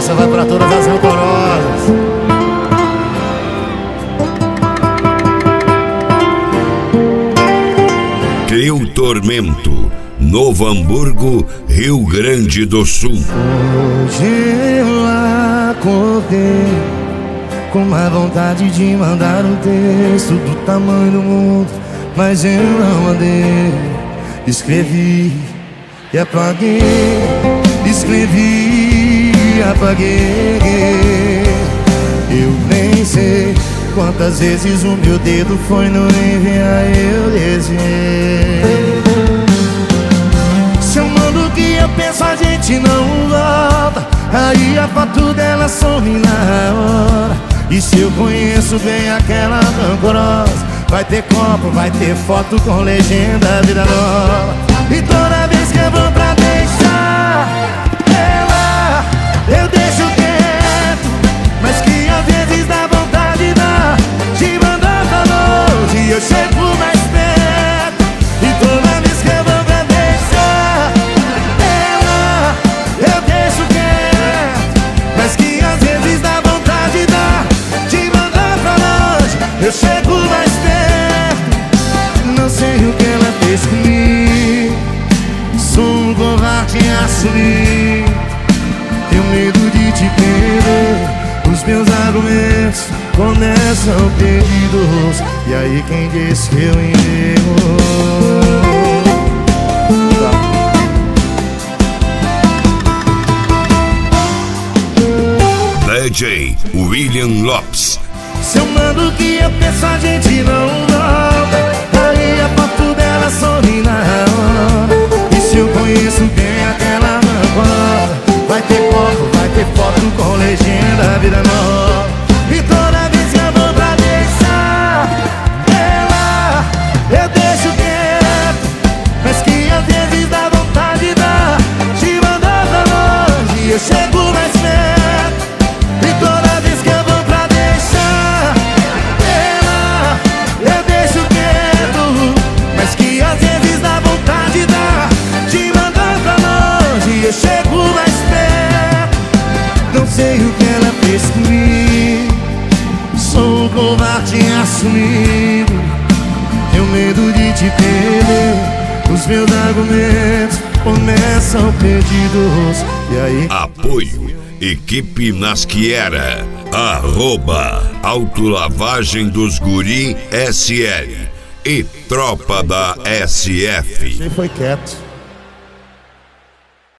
Essa vai pra todas as rancorosas. Trio Tormento, Novo Hamburgo, Rio Grande do Sul. Hoje eu acordei com uma vontade de mandar um texto do tamanho do mundo, mas eu não mandei. Escrevi e apaguei, escrevi e apaguei. Eu nem sei quantas vezes o meu dedo foi no enviar, eu desviei. Se eu mando o que eu penso, a gente não volta. Aí a foto dela some na hora. E se eu conheço bem aquela rancorosa, vai ter copo, vai ter foto com legenda vida nova. E toda vez que eu vou pra deixar ela, eu deixo quieto, mas que às vezes dá vontade de mandar pra longe e eu chego mais perto. E toda vez que eu vou pra deixar ela, eu deixo quieto, mas que às vezes dá vontade de mandar pra longe, eu chego mais perto. Não sei o que ela fez comigo, sou um covarde a assumir. Tenho medo de te perder, os meus argumentos começam perdidos. E aí quem disse que eu erro? DJ William Lopes. Se eu mando o que eu penso, a gente não volta. Aí a foto dela some na hora. E se eu conheço bem aquela rancorosa, vai ter copo, vai ter foto com legenda vida nova. E toda vez que eu vou pra deixar ela, eu deixo quieto, mas que às vezes dá vontade de mandar pra longe e eu chego mais perto. E toda vez que eu vou pra deixar ela, eu deixo quieto, mas que às vezes dá vontade de mandar pra longe e eu chego mais perto. Não sei o que ela fez comigo, sou um covarde assumido. Tenho medo de te perder, os meus argumentos começam perdidos. E aí? Apoio Equipe Nasquiera, @Autolavagem dos Guri SL e Tropa da SF. Você foi quieto.